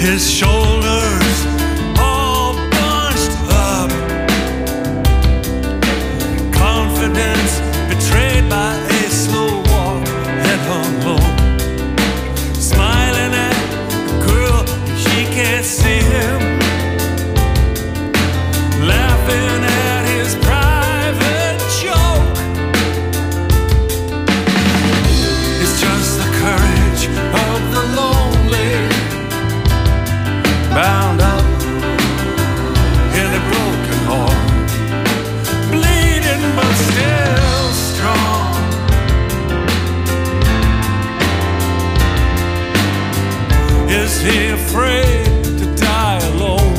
his shoulders all bunched up. Confidence betrayed by a slow walk, head hung low. Smiling at the girl, she can't see him. Laughing at his private joke. It's just the courage of the lonely, bound up in a broken heart, bleeding but still strong. Is he afraid to die alone?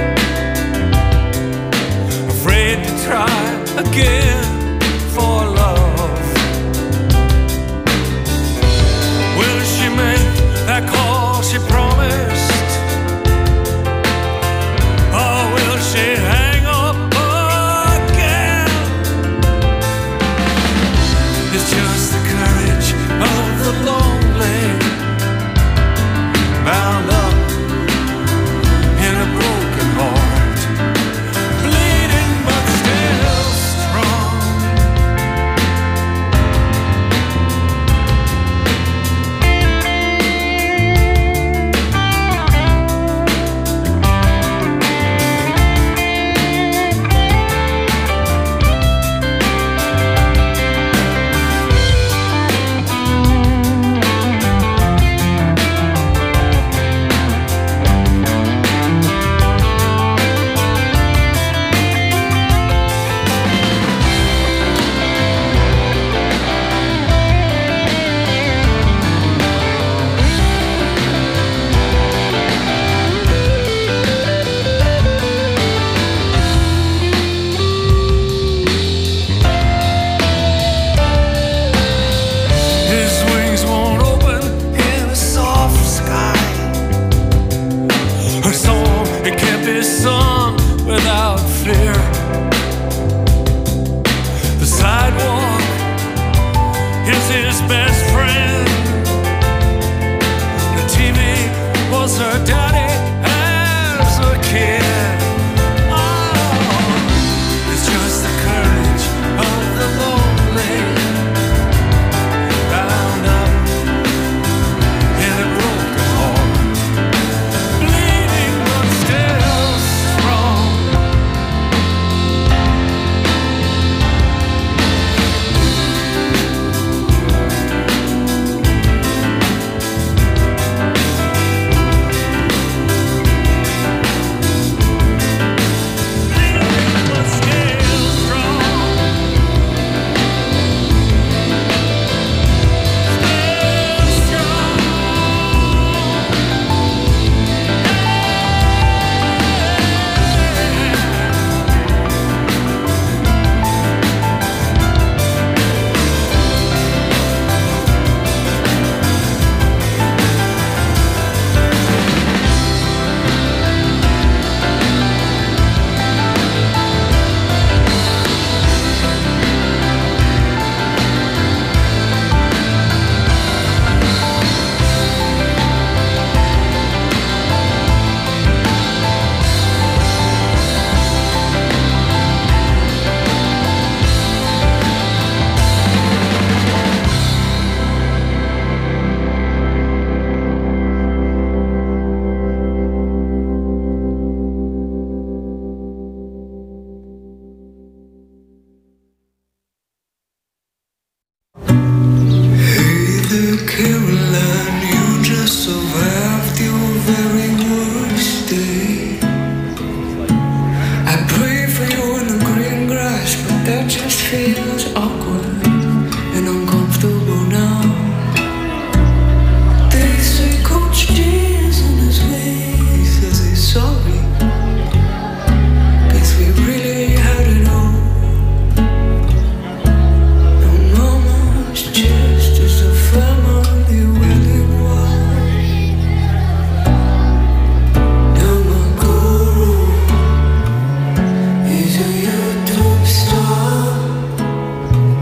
Afraid to try again for love? Will she make that call she promised? Or will she hang up again? It's just the courage of the lonely, bound up in a broken heart, bleeding but still strong. His wings won't open in a soft sky. Her song, it can't be sung without fear. The sidewalk is his best friend. The TV was her daddy as a kid. Oh, it's just the courage of the lonely, bound up in a broken heart, bleeding but still strong. Bleeding but still strong. Still strong. Hey there, Caroline, you just survived your very worst day. I pray for you in the green grass, but that just feels awkward and uncomfortable now. They say Coach D is on his way, he says he's sorry. Guess we really had it all. And Mama's just as a family wedding wall. Now my guru is a YouTube star.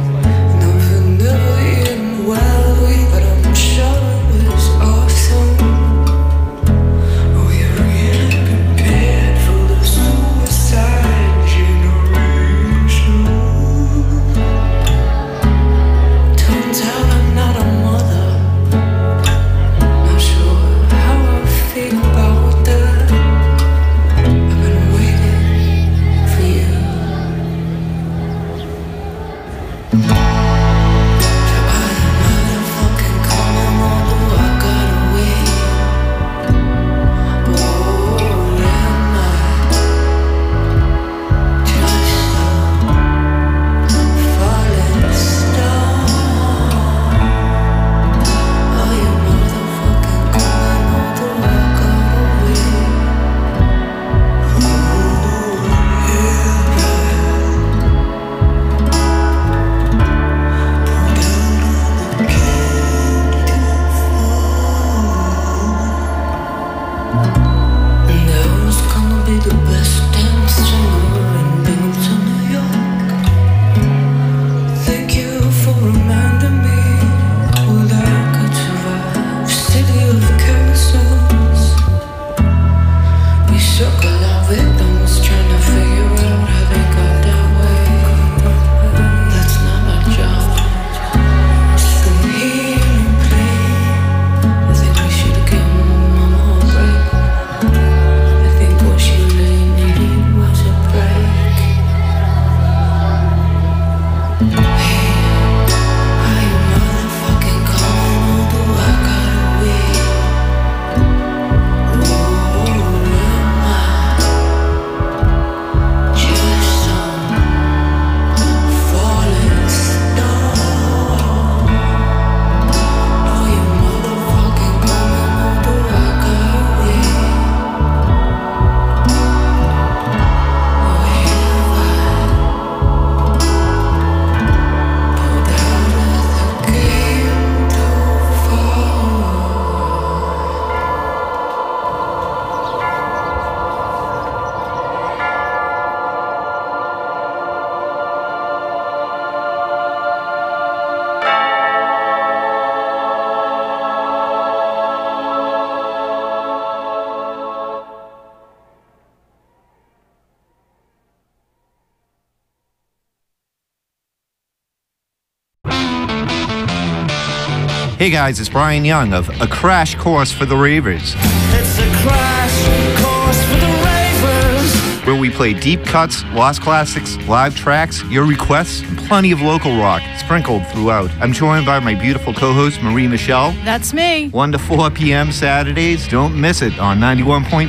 Hey guys, it's Brian Young of A Crash Course for the Ravers. It's a crash course for the Ravers, where we play deep cuts, lost classics, live tracks, your requests, and plenty of local rock sprinkled throughout. I'm joined by my beautiful co-host, Marie Michelle. That's me. 1 to 4 p.m. Saturdays. Don't miss it on 91.5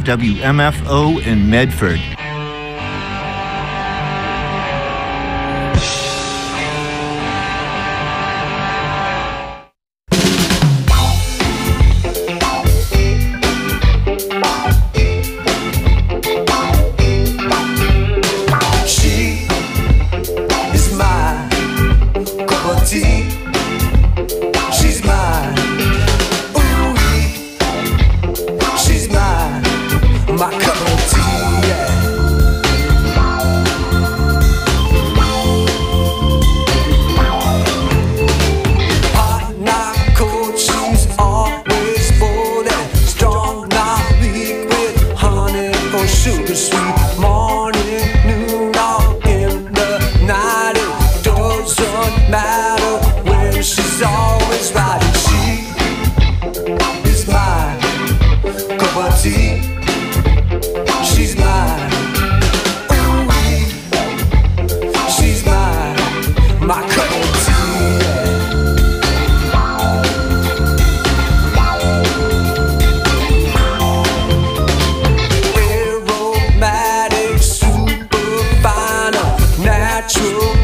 WMFO in Medford. natural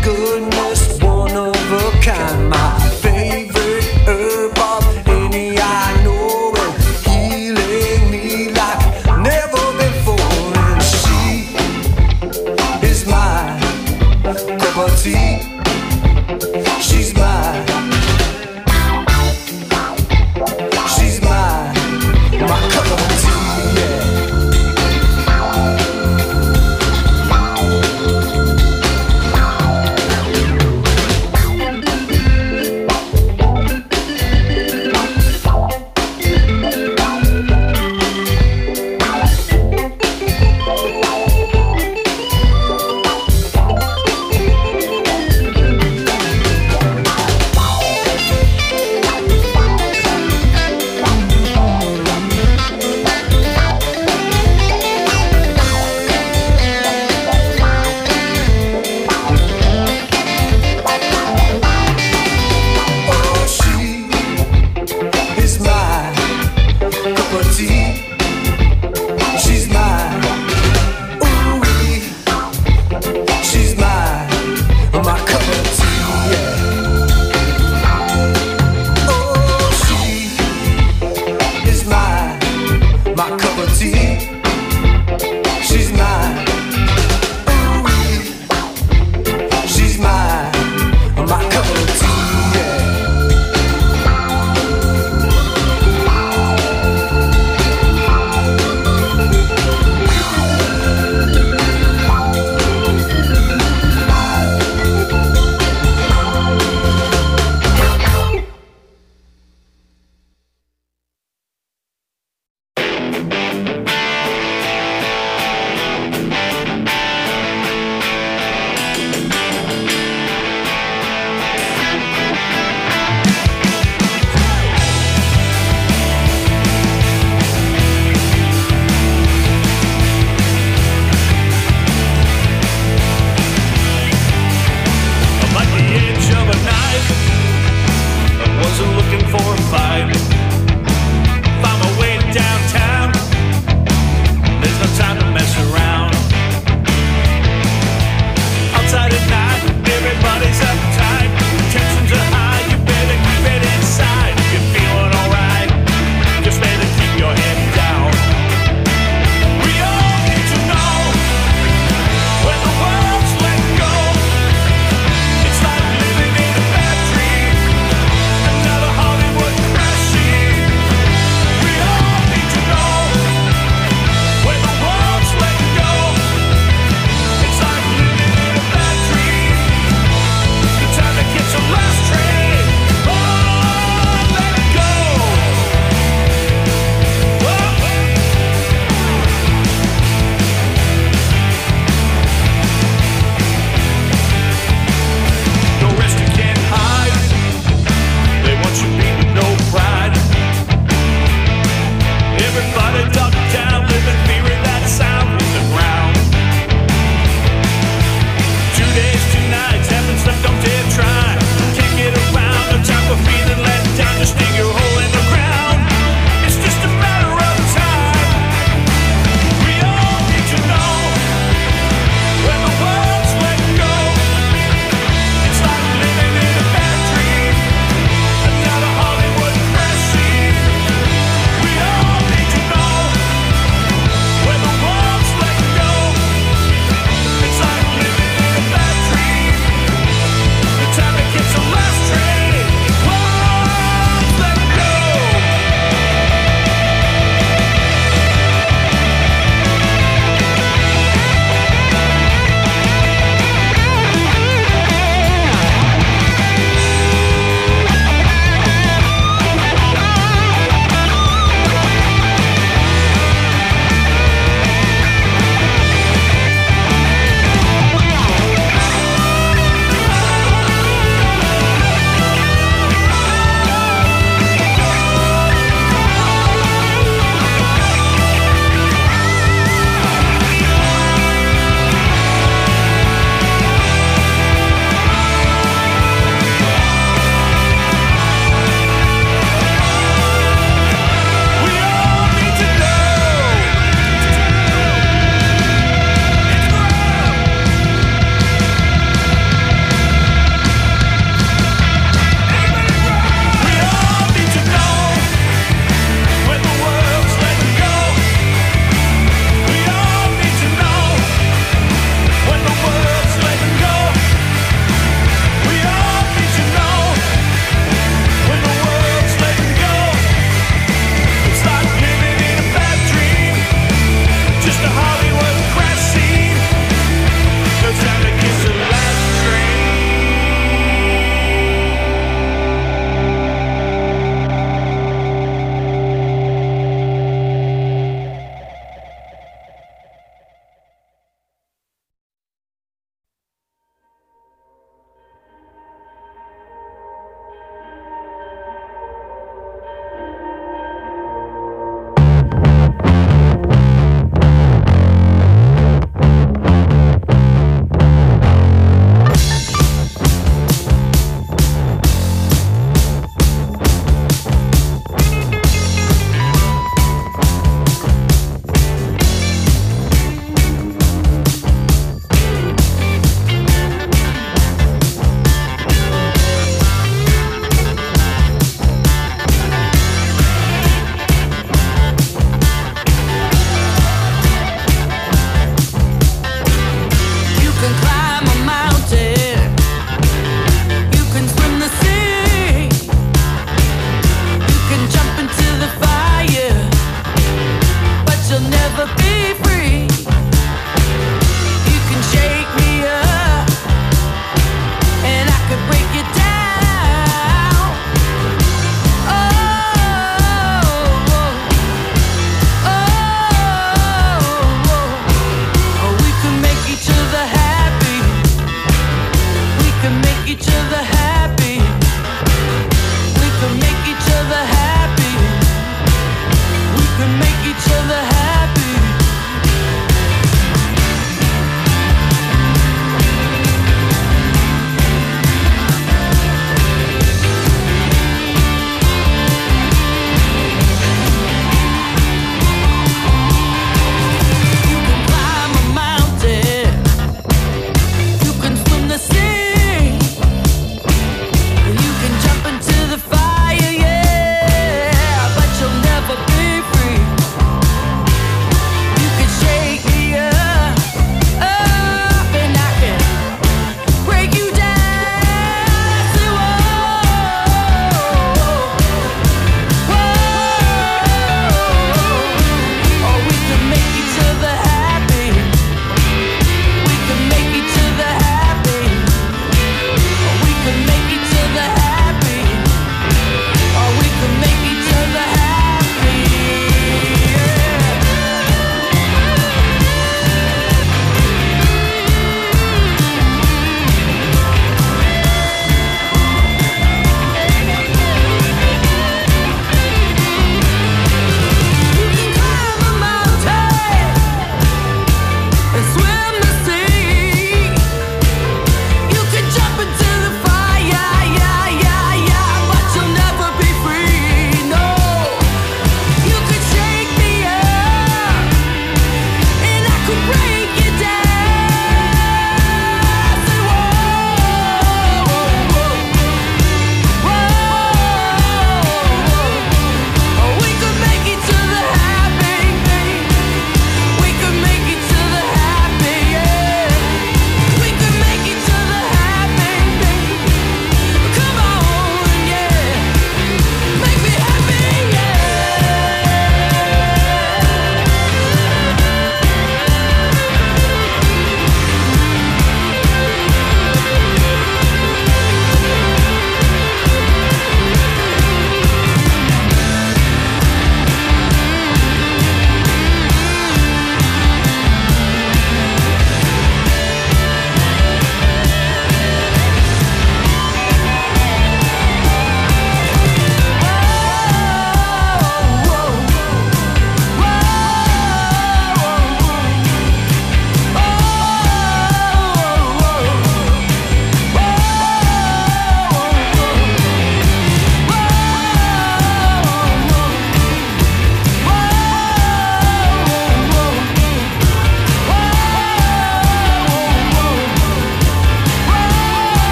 each other happy. We can make each other happy. We can make each other happy.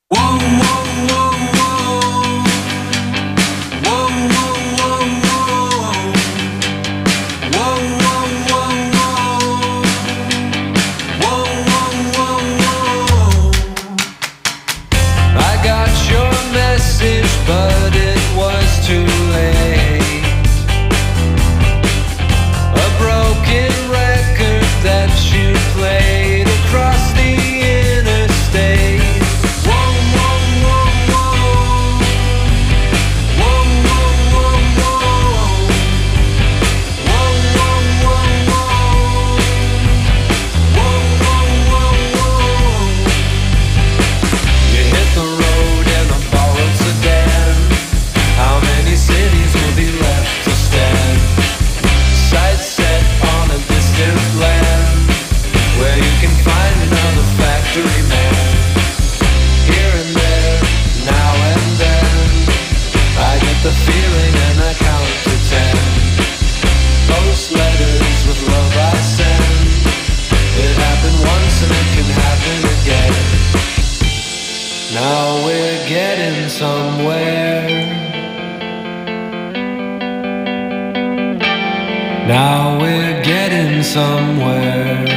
Now we're getting somewhere.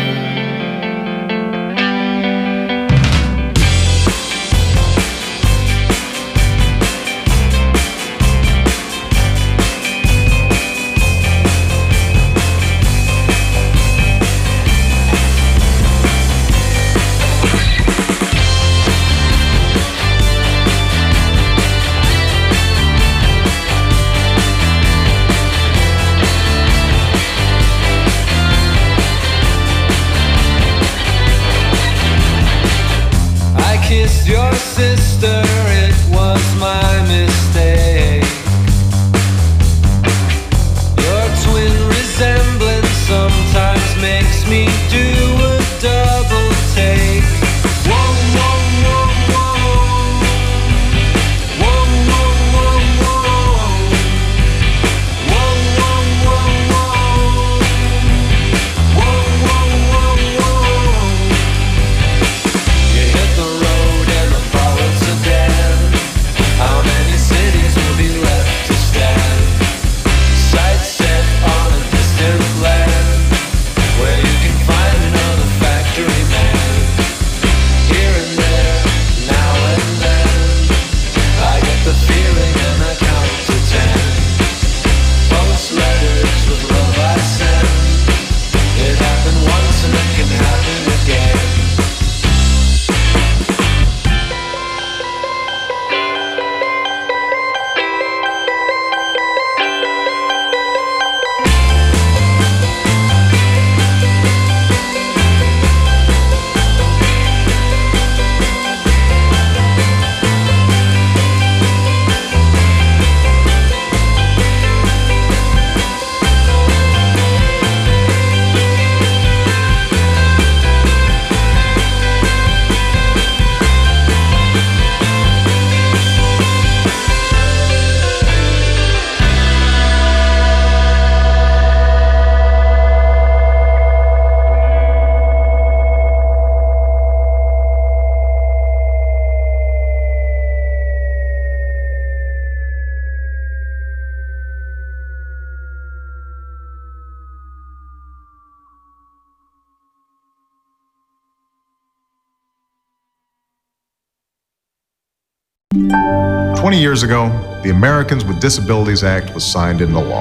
20 years ago, the Americans with Disabilities Act was signed into law.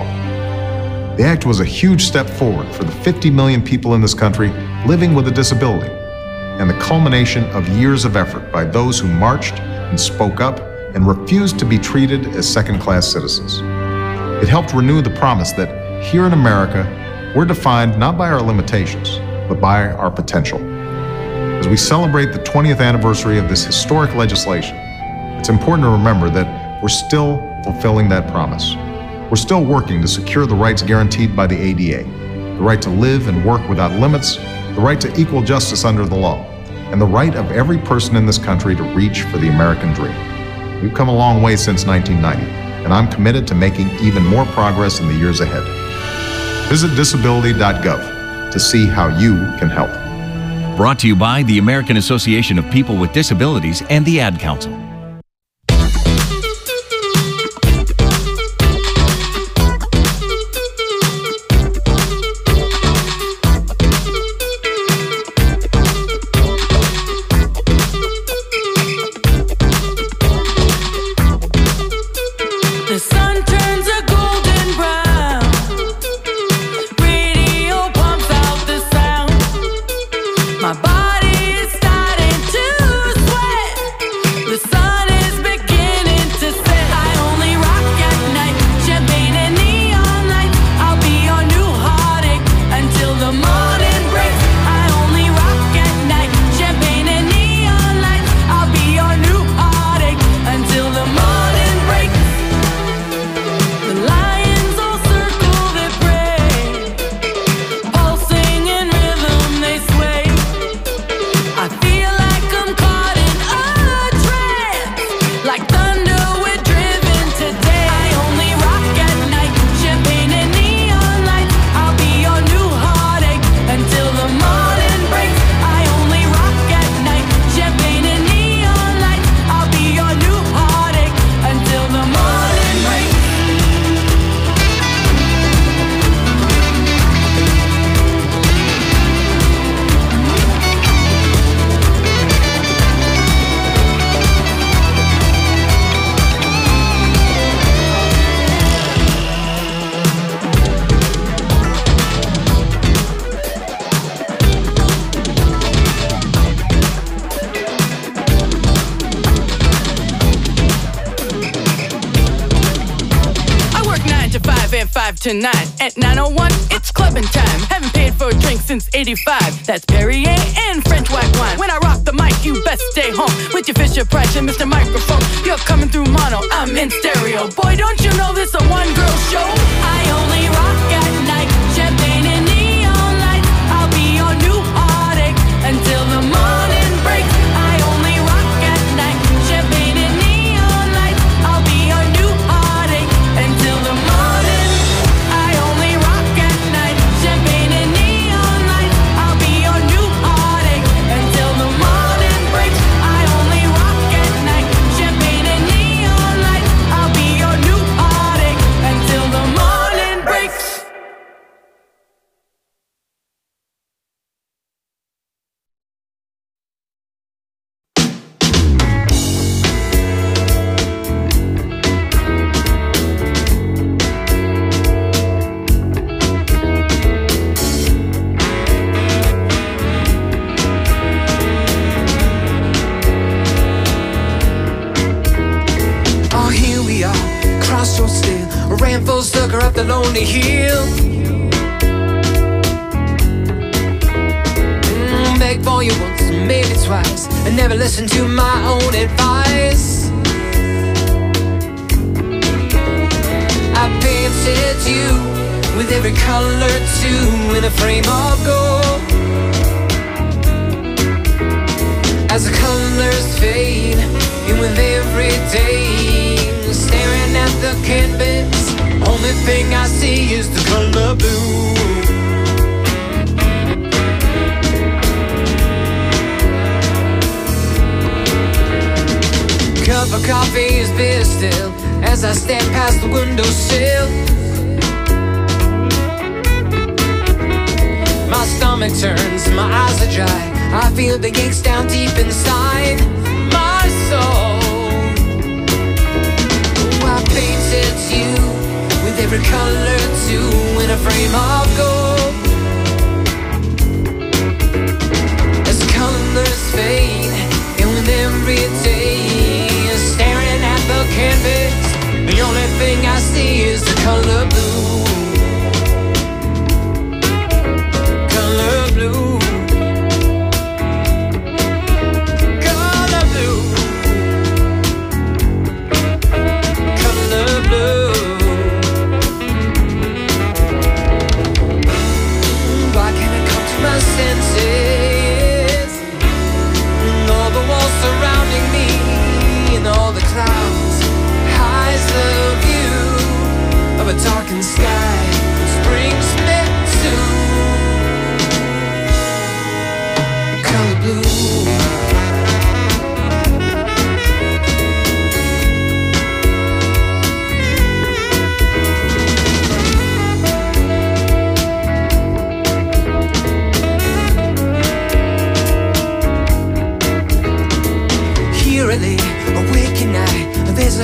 The act was a huge step forward for the 50 million people in this country living with a disability, and the culmination of years of effort by those who marched and spoke up and refused to be treated as second-class citizens. It helped renew the promise that here in America, we're defined not by our limitations, but by our potential. As we celebrate the 20th anniversary of this historic legislation, it's important to remember that we're still fulfilling that promise. We're still working to secure the rights guaranteed by the ADA, the right to live and work without limits, the right to equal justice under the law, and the right of every person in this country to reach for the American dream. We've come a long way since 1990, and I'm committed to making even more progress in the years ahead. Visit disability.gov to see how you can help. Brought to you by the American Association of People with Disabilities and the Ad Council. The sun turns a golden brown. Radio pumps out the sound. My body is starting to sweat. The sun is beginning to set. I only rock at night. Champagne and neon lights. I'll be your new heartache until the morning breaks. I only rock at night. Champagne and neon lights. I'll be your new heartache until the morning breaks. The lions all circle their prey, pulsing in rhythm they sway. I feel like I'm caught in a trance, like thunder we're driven today. I only rock at night, champagne and neon lights. I'll be your new heartache until the morning breaks. I only rock at night, champagne and neon lights. I'll be your new heartache until the morning breaks. I work 9 to 5 and 5 to 9. At 9:01, it's clubbing time. Haven't paid for a drink since '85. That's Perrier and French white wine. When I rock the mic, you best stay home with your Fisher Price and Mr. Microphone. You're coming through mono, I'm in stereo. Boy, don't you know this a one-girl show? I only rock at night, champagne and neon lights. I'll be your new heartache until the morning breaks. I only rock at night, champagne and neon lights. I'll be your new heartache until the morning. I only rock at night, champagne and neon lights. I'll be your new heartache until the morning breaks. I only rock at night, champagne and neon lights. I'll be your new heartache until the morning breaks. Oh, here we are, crossroads still. Ran full sucker up the lonely hill. Begged for you once, maybe twice. I never listened to my own advice. I painted you with every color too in a frame of gold. As the colors fade, and with every day, staring at the canvas, only thing I see is the color blue. Cup of coffee is bitter still as I step past the windowsill. My stomach turns, my eyes are dry. I feel the aches down deep inside my soul. Oh, I painted you with every color too in a frame of gold. As the colors fade, and with every day, staring at the canvas, the only thing I see is the color blue. Color blue. Color blue. Color blue. Why can't I come to my senses? And all the walls surrounding me, and all the clouds hides the view of a darkened sky.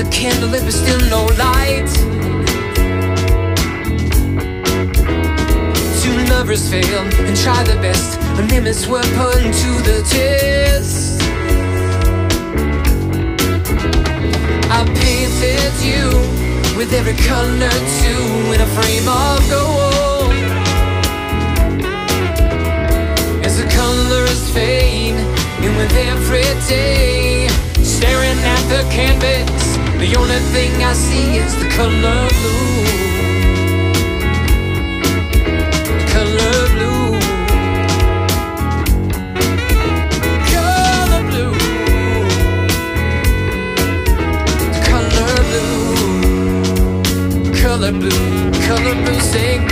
the candle if it's still no light. Two lovers fail and try their best, and limits were put to the test. I painted you with every color too, in a frame of gold. As the colors fade, and with every day, staring at the canvas, the only thing I see is the color blue. Color blue. Color blue. Color blue. Color blue. Color blue. Sing.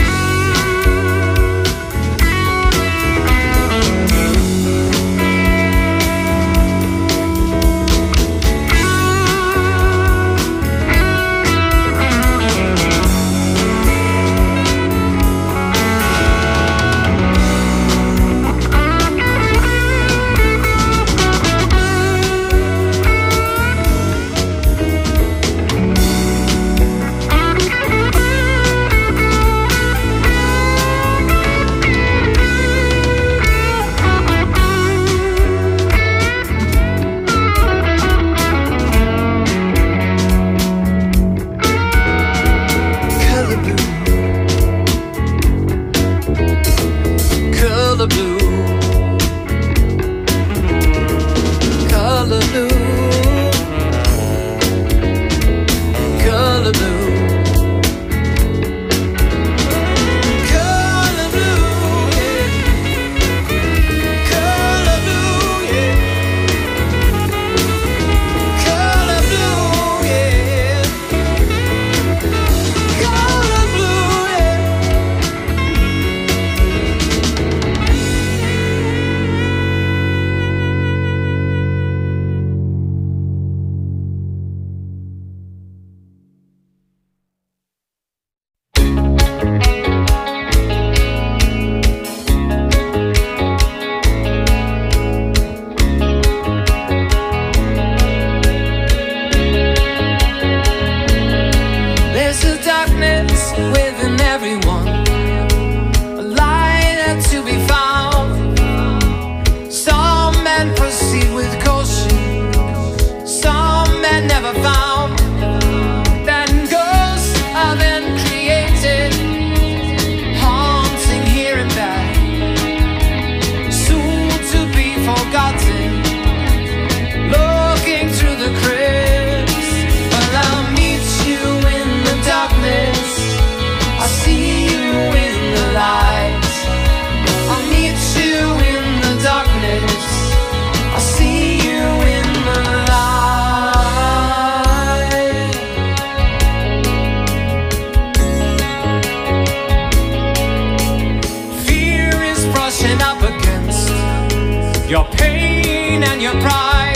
your pain and your pride,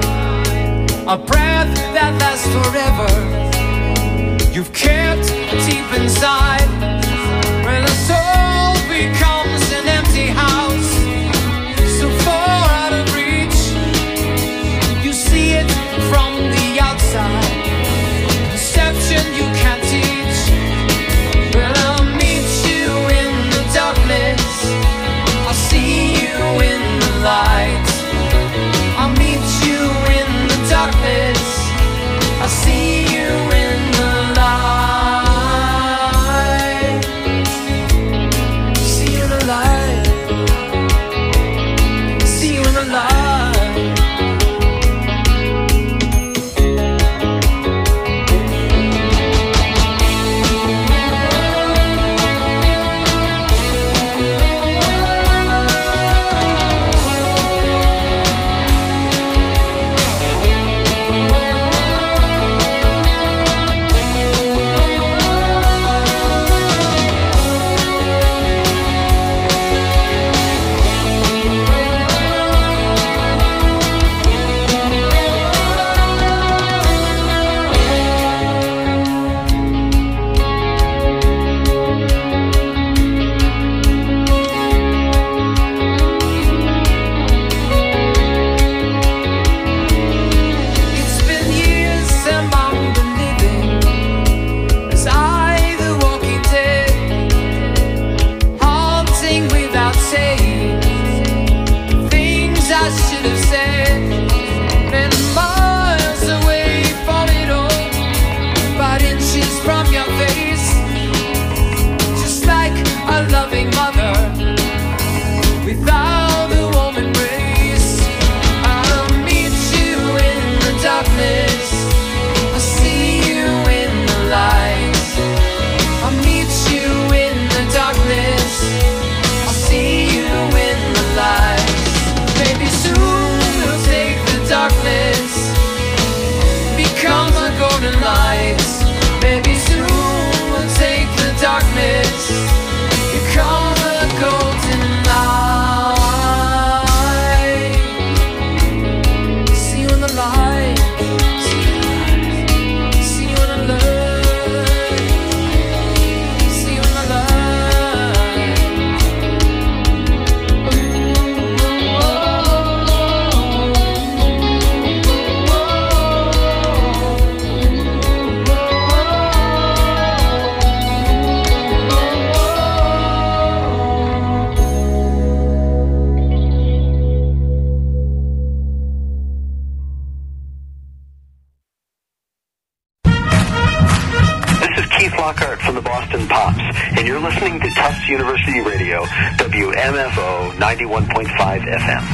a breath that lasts forever, you've kept deep inside. When a soul becomes an empty house, so far out of reach, you see it from the outside. Perception you can't teach. Well, I'll meet you in the darkness, I'll see you in the light. I'll meet you in the darkness, I'll see you in the light. golden light. Maybe soon we'll take the darkness, become the golden light. See you in the light, see you in the light, see you in the light. Lockhart from the Boston Pops, and you're listening to Tufts University Radio, WMFO 91.5 FM.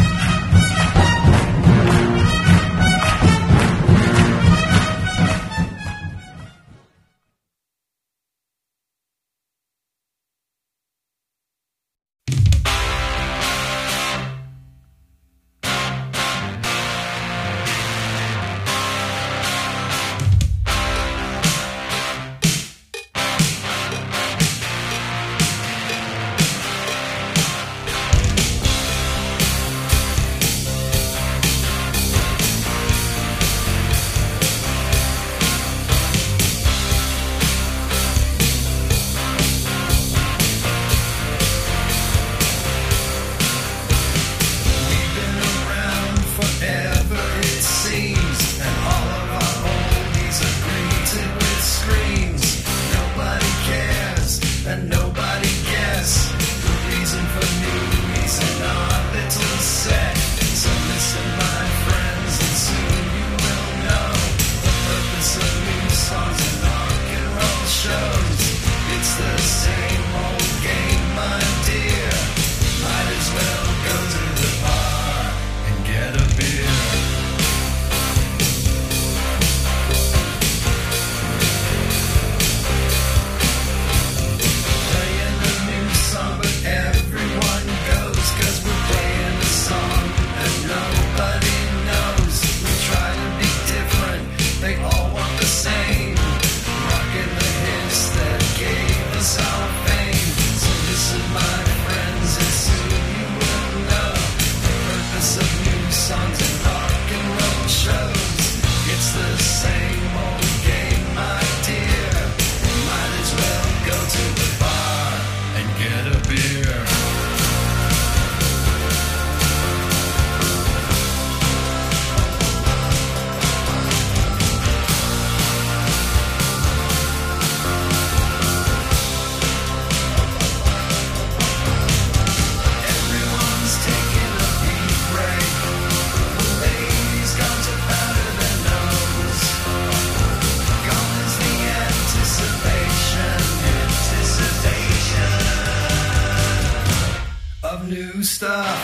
New stuff.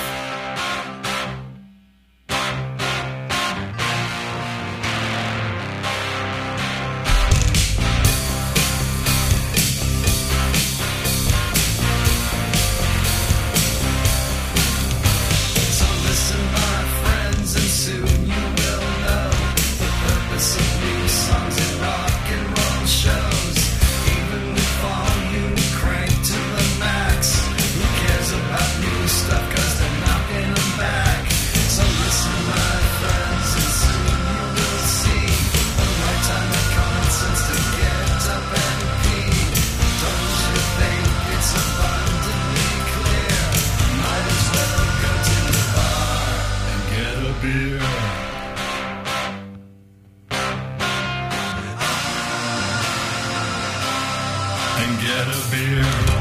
And get a beer.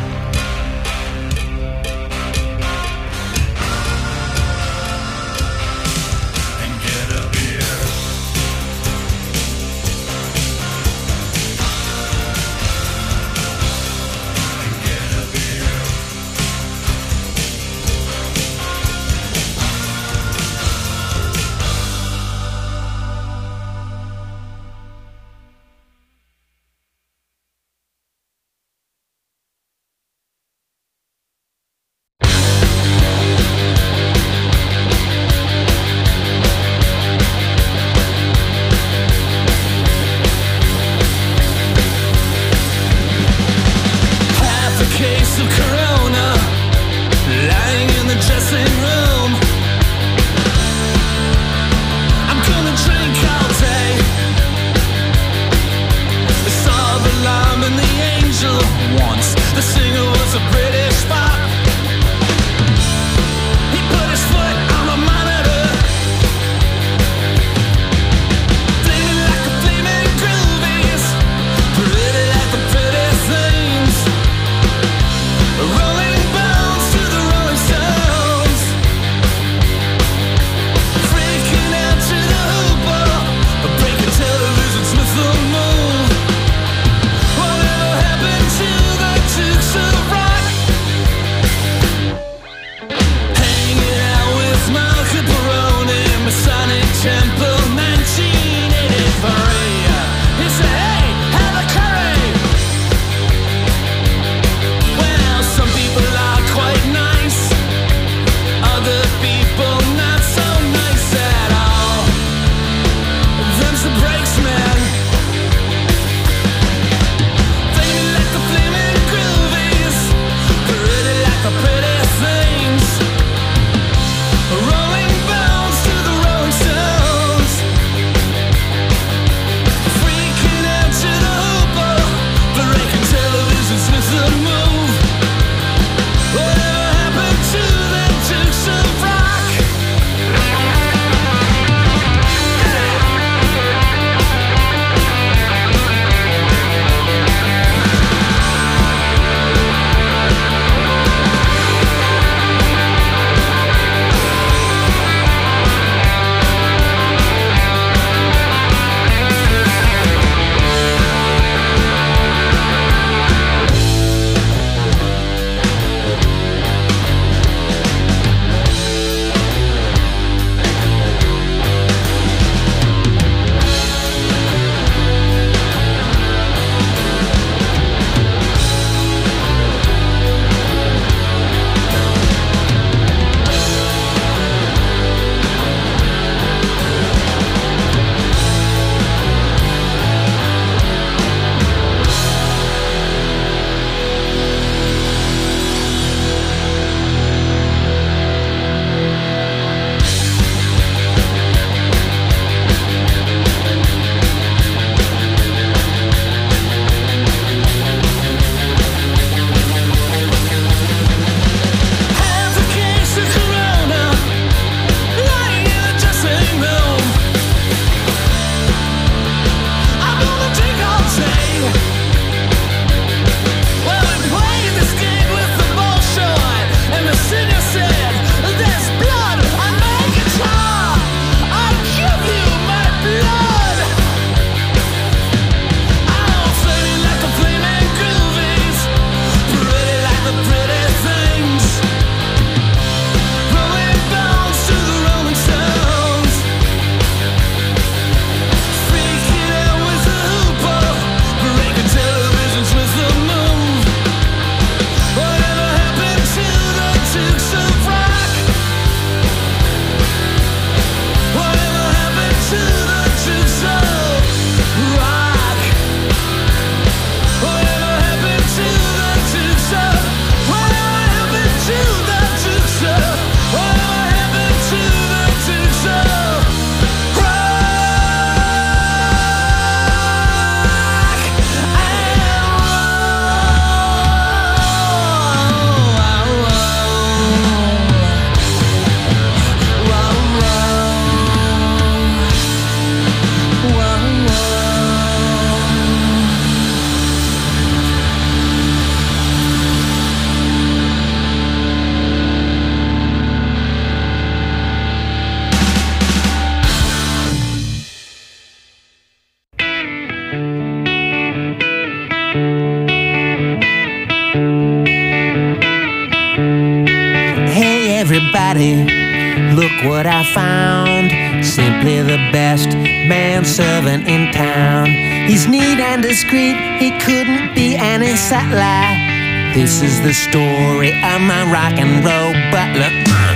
everybody, look what I found. Simply the best manservant in town. He's neat and discreet, he couldn't be any subtler. This is the story of my rock and roll butler.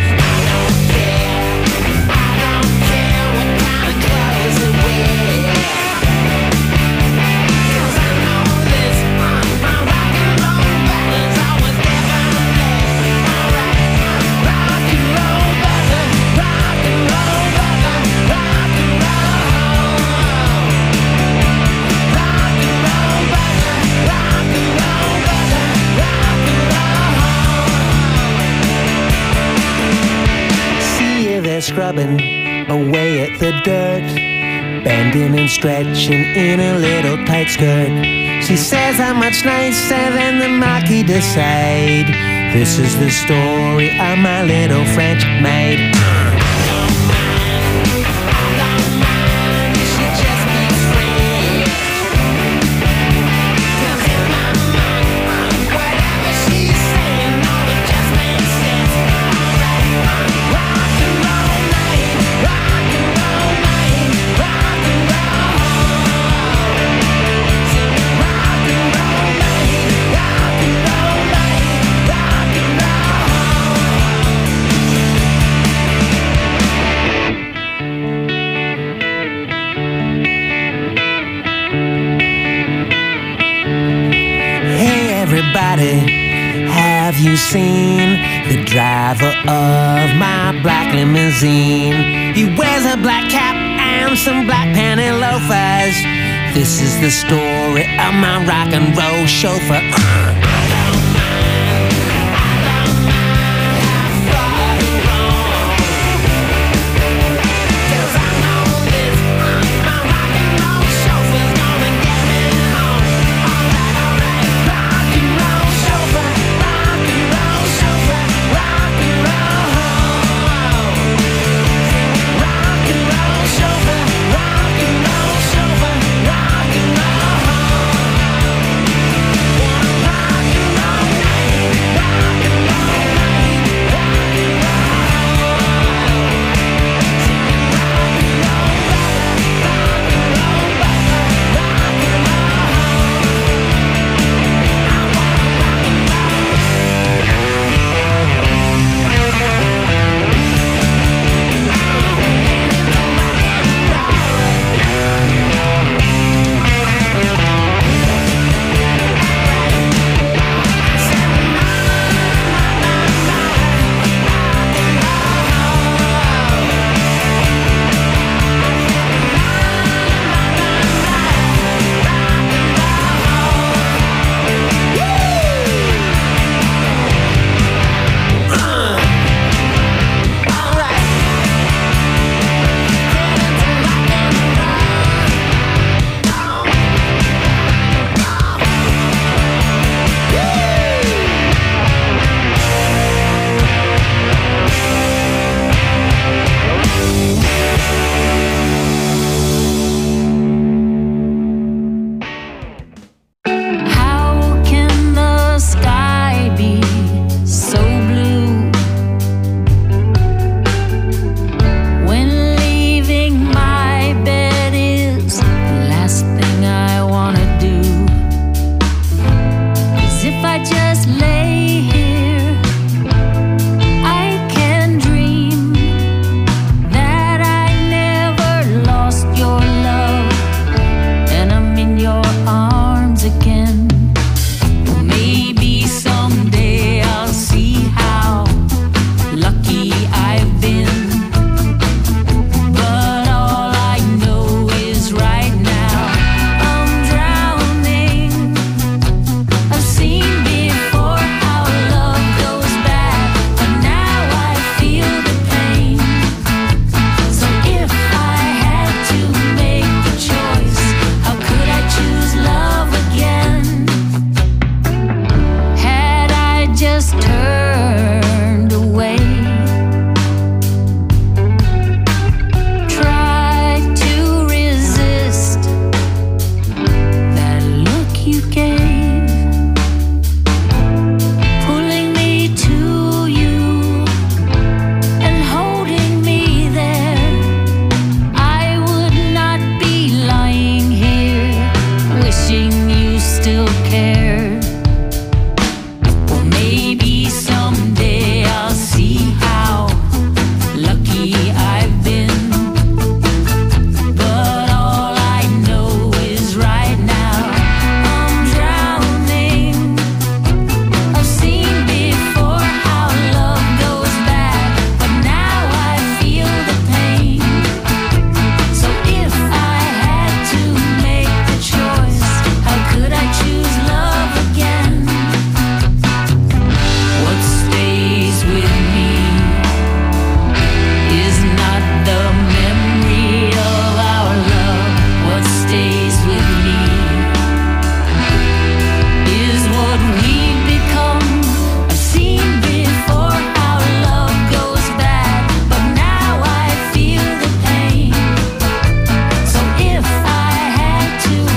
Scrubbing away at the dirt, bending and stretching in a little tight skirt. She says I'm much nicer than the Marquis de Sade. This is the story of my little French maid. Have you seen the driver of my black limousine? He wears a black cap and some black panty loafers. This is the story of my rock and roll chauffeur.